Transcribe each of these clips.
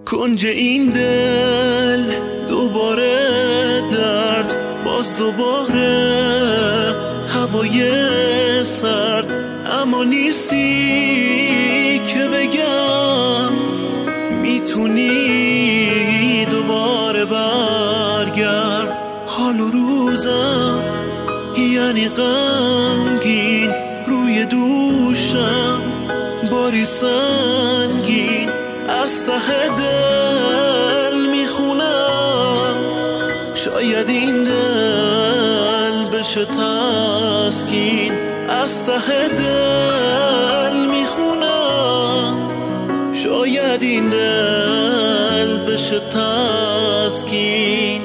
کنج این دل دوباره درد، باز دوباره هوای سرد، اما نیستی که بگم میتونی دوباره برگرد. حال و روزم یعنی غمگین، روی دوشم باری سنگین، از ته دل میخونم شاید این دل بشه تسکین. از ته دل میخونم شاید این دل بشه تسکین.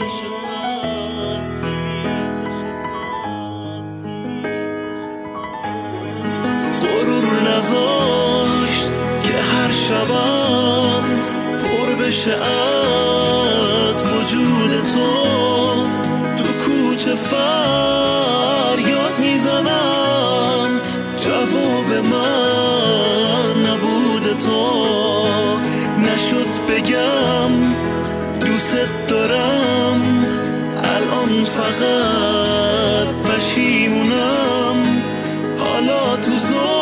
غرور نذاشت که هر شبم پر بشه از وجود تو. تو کوچه فریاد میزنم، جواب من نبود تو. نشد بگم دوست دارم، الان فقط پشیمونم. حالا تو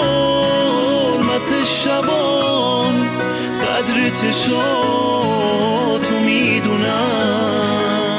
ظلمت شبام قدر چشاتو میدونم.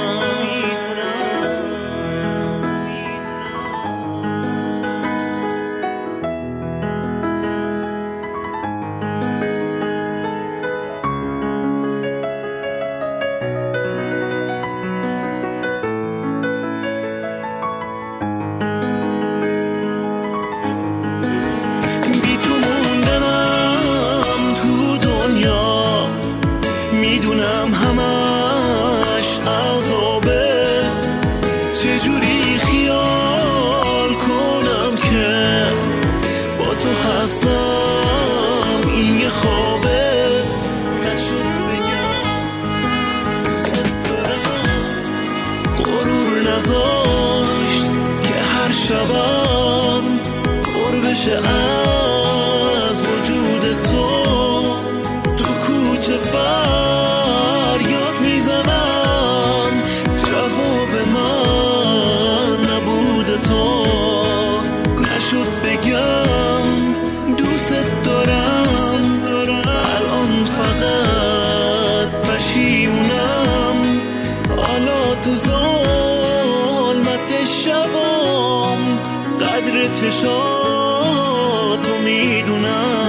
میدونم همش عذابه، چجوری خیال کنم که با تو هستم این یه خوابه. نشد بگم دوست دارم، غرور نذاشت که هر شبم پر بشه از وجود تو. تو کوچه فریاد میزنم، جواب من نبود تو. نشد بگم دوست دارم، الان فقط پشیمونم. حالا تو ظلمت شبام قدر چشاتو میدونم.